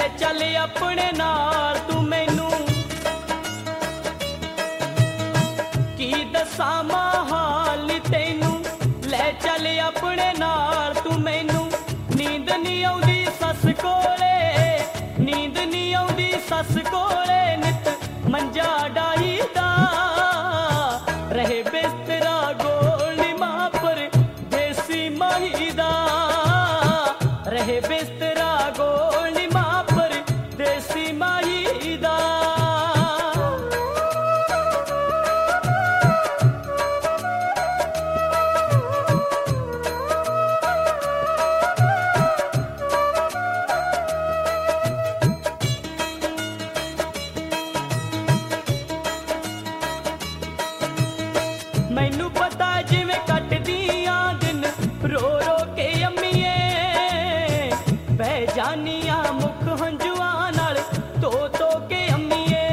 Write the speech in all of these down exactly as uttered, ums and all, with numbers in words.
चल अपने नाल तू मैनू की दसा हाल नी तैनू ले चल अपने नाल तू मैनू नींद नहीं आउंदी सस कोले नींद नहीं आउंदी सस कोले नित मंजा डाही दा रहे बिस्तरा गोल मां पर देसी माही दा रहे बिस्तरा गोल मां पर देसी माही दा मैनू पता जिवें कटदियां दिन रो रो के अम्मीए बह जानियां मुख हंजुआं नाल तो तो के अम्मीए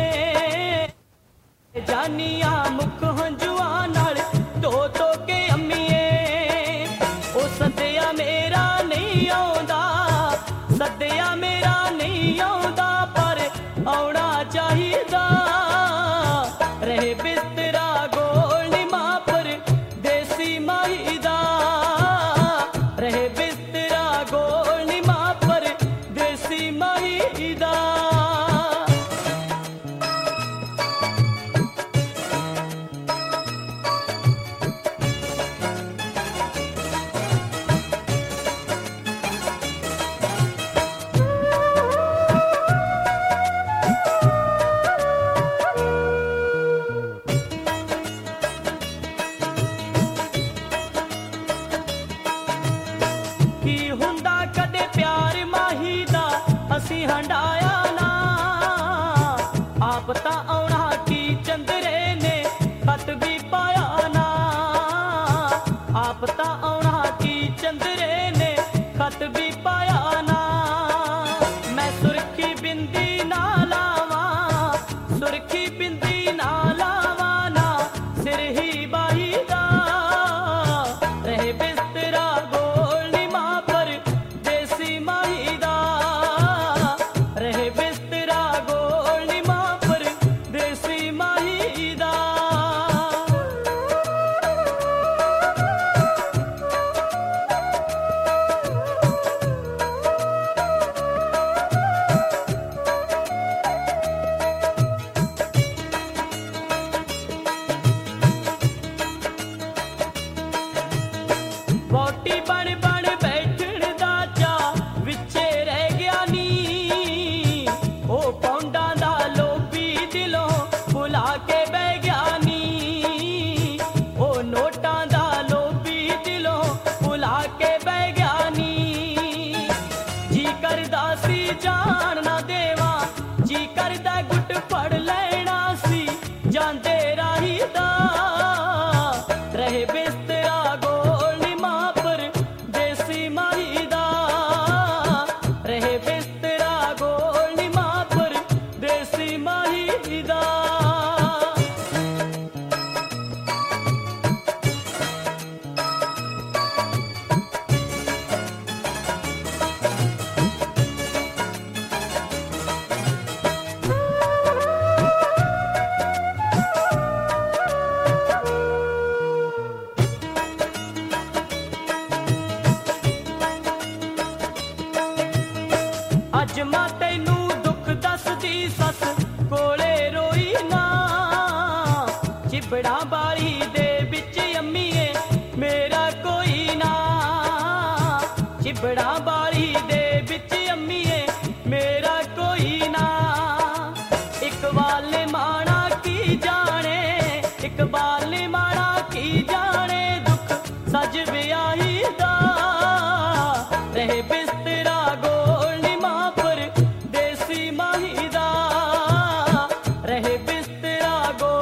जानियां मुख हंजुआं नाल तो तो के अम्मीए ओ सद्दिया मेरा नहीं आउंदा सद्दिया मेरा नहीं आउंदा पर आउणा चाहिदा रहे बिस्तरा गोल मां पर देसी माही दा रहे बिस्तरा गोल मां पर देसी माही दा की हुंदा कदे प्यार माही दा असी हंडाया ना आप तां आउणा की चंदरे ने खत भी पाया ना आप तां आउणा की चंदरे ने खत भी पाया ना मैं सुरखी बिंदी ना लावां सुरखी बिंदी ना लावां ना सिर ही बाही दा रहे बिस्तरा गोल मां पर देसी माही दा रहे बिस्तरा गोल मां पर देसी माही दा वोटी बन बन बैठण दा चा विचे रह गया नी ओ पौंडां दा लोभी दिलों भुला के बह गया नी ओ नोटां दा लोभी दिलों भुला के बह गया नी जी करदा सी जान ना देवा जी करदा गुट फड़ लेना सी जांदे राही दा रहे बिस्तरा गोल मां पर देसी माही दा रहे बिस्तरा गोल मां पर देसी माही दा अज मां तैनू दुख दसदी सस कोले रोई ना चिबड़ा बारी दे बिच अम्मीए मेरा कोई ना चिबड़ा बारी दे बिच अम्मीए मेरा कोई ना इकबाल ने माना की जाने इकबाल ने माना की जाने दुख सज ब्याही दा रहे बिस्तरा गोल मां पर देसी माही दा रहे बिस्तरा गोल